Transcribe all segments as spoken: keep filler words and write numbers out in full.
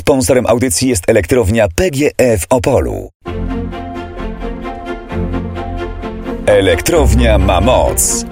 Sponsorem audycji jest elektrownia P G E w Opolu. Elektrownia ma moc.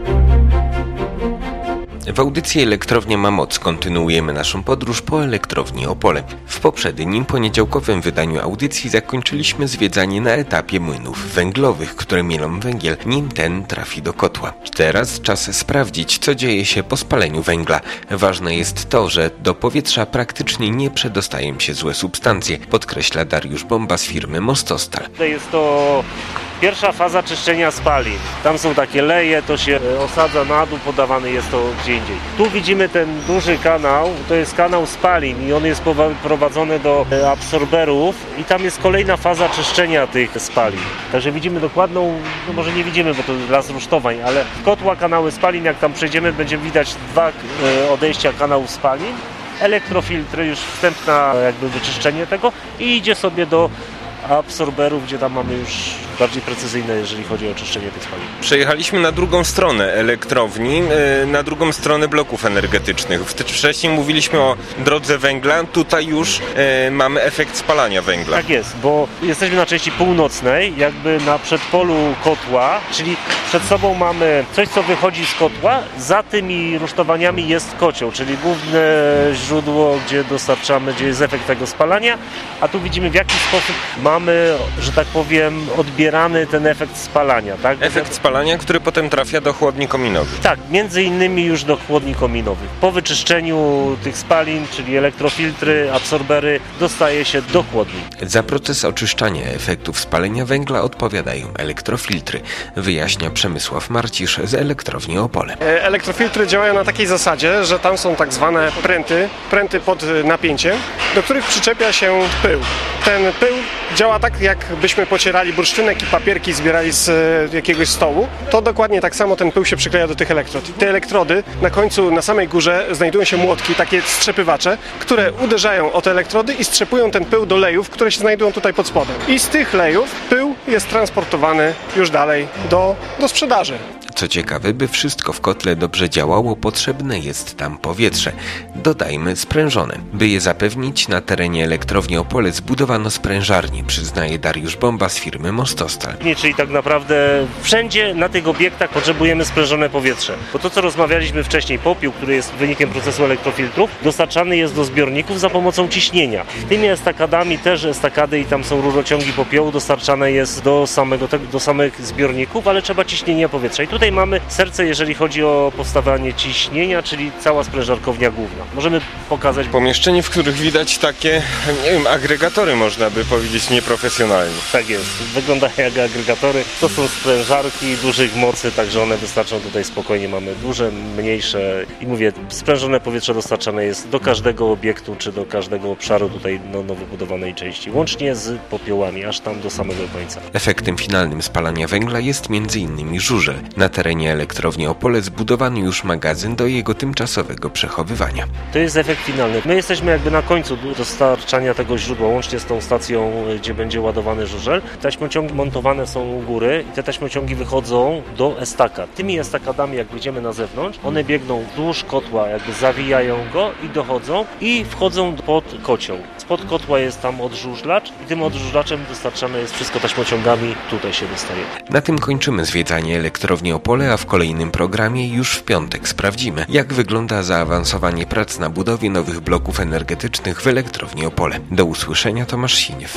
W audycji Elektrownia ma moc kontynuujemy naszą podróż po elektrowni Opole. W poprzednim poniedziałkowym wydaniu audycji zakończyliśmy zwiedzanie na etapie młynów węglowych, które mielą węgiel, nim ten trafi do kotła. Teraz czas sprawdzić, co dzieje się po spaleniu węgla. Ważne jest to, że do powietrza praktycznie nie przedostają się złe substancje, podkreśla Dariusz Bomba z firmy Mostostal. Jest to pierwsza faza czyszczenia spalin. Tam są takie leje, to się osadza na dół, podawany jest to gdzie indziej. Tu widzimy ten duży kanał, to jest kanał spalin i on jest prowadzony do absorberów i tam jest kolejna faza czyszczenia tych spalin. Także widzimy dokładną, no może nie widzimy, bo to las rusztowań, ale kotła, kanały spalin, jak tam przejdziemy, będziemy widać dwa odejścia kanałów spalin, elektrofiltry, już wstępne jakby wyczyszczenie tego i idzie sobie do absorberów, gdzie tam mamy już bardziej precyzyjne, jeżeli chodzi o czyszczenie tych spalin. Przejechaliśmy na drugą stronę elektrowni, na drugą stronę bloków energetycznych. Wcześniej mówiliśmy o drodze węgla, tutaj już e, mamy efekt spalania węgla. Tak jest, bo jesteśmy na części północnej, jakby na przedpolu kotła, czyli przed sobą mamy coś, co wychodzi z kotła, za tymi rusztowaniami jest kocioł, czyli główne źródło, gdzie dostarczamy, gdzie jest efekt tego spalania, a tu widzimy, w jaki sposób mamy, że tak powiem, odbieramy ten efekt spalania. Tak? Efekt spalania, który potem trafia do chłodni kominowych. Tak, między innymi już do chłodni kominowych. Po wyczyszczeniu tych spalin, czyli elektrofiltry, absorbery, dostaje się do chłodni. Za proces oczyszczania efektów spalenia węgla odpowiadają elektrofiltry, wyjaśnia Przemysław Marcisz z Elektrowni Opole. Elektrofiltry działają na takiej zasadzie, że tam są tak zwane pręty, pręty pod napięciem, do których przyczepia się pył. Ten pył działa tak, jakbyśmy pocierali bursztynek i papierki zbierali z jakiegoś stołu. To dokładnie tak samo ten pył się przykleja do tych elektrod. Te elektrody na końcu, na samej górze znajdują się młotki, takie strzepywacze, które uderzają o te elektrody i strzepują ten pył do lejów, które się znajdują tutaj pod spodem. I z tych lejów pył jest transportowany już dalej do, do sprzedaży. Co ciekawe, by wszystko w kotle dobrze działało, potrzebne jest tam powietrze. Dodajmy sprężone. By je zapewnić, na terenie Elektrowni Opole zbudowano sprężarnię, przyznaje Dariusz Bomba z firmy Mostostal. Czyli tak naprawdę wszędzie na tych obiektach potrzebujemy sprężone powietrze. Bo to, co rozmawialiśmy wcześniej, popiół, który jest wynikiem procesu elektrofiltrów, dostarczany jest do zbiorników za pomocą ciśnienia. Tymi estakadami też estakady i tam są rurociągi popiołu, dostarczane jest do, samego, do samych zbiorników, ale trzeba ciśnienia powietrza. I tutaj mamy serce, jeżeli chodzi o powstawanie ciśnienia, czyli cała sprężarkownia główna. Możemy pokazać pomieszczenie, w których widać takie, nie wiem, agregatory, można by powiedzieć, nieprofesjonalnie. Tak jest, wyglądają jak agregatory. To są sprężarki dużych mocy, także one wystarczą tutaj spokojnie. Mamy duże, mniejsze i mówię, sprężone powietrze dostarczane jest do każdego obiektu, czy do każdego obszaru tutaj no, nowo budowanej części, łącznie z popiołami, aż tam do samego końca. Efektem finalnym spalania węgla jest między innymi żużel. Na terenie Elektrowni Opole zbudowany już magazyn do jego tymczasowego przechowywania. To jest efekt finalny. My jesteśmy jakby na końcu dostarczania tego źródła, łącznie z tą stacją, gdzie będzie ładowany żużel. Taśmociągi montowane są u góry i te taśmociągi wychodzą do estakad. Tymi estakadami, jak wyjdziemy na zewnątrz, one biegną wzdłuż kotła, jakby zawijają go i dochodzą i wchodzą pod kocioł. Spod kotła jest tam odżużlacz i tym odżużlaczem dostarczane jest wszystko taśmociągami, tutaj się dostaje. Na tym kończymy zwiedzanie Elektrowni Opole, a w kolejnym programie już w piątek sprawdzimy, jak wygląda zaawansowanie prac na budowie nowych bloków energetycznych w Elektrowni Opole. Do usłyszenia, Tomasz Siniew.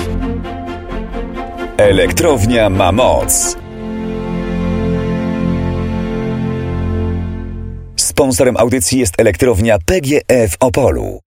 Elektrownia ma moc. Sponsorem audycji jest elektrownia P G E w Opolu.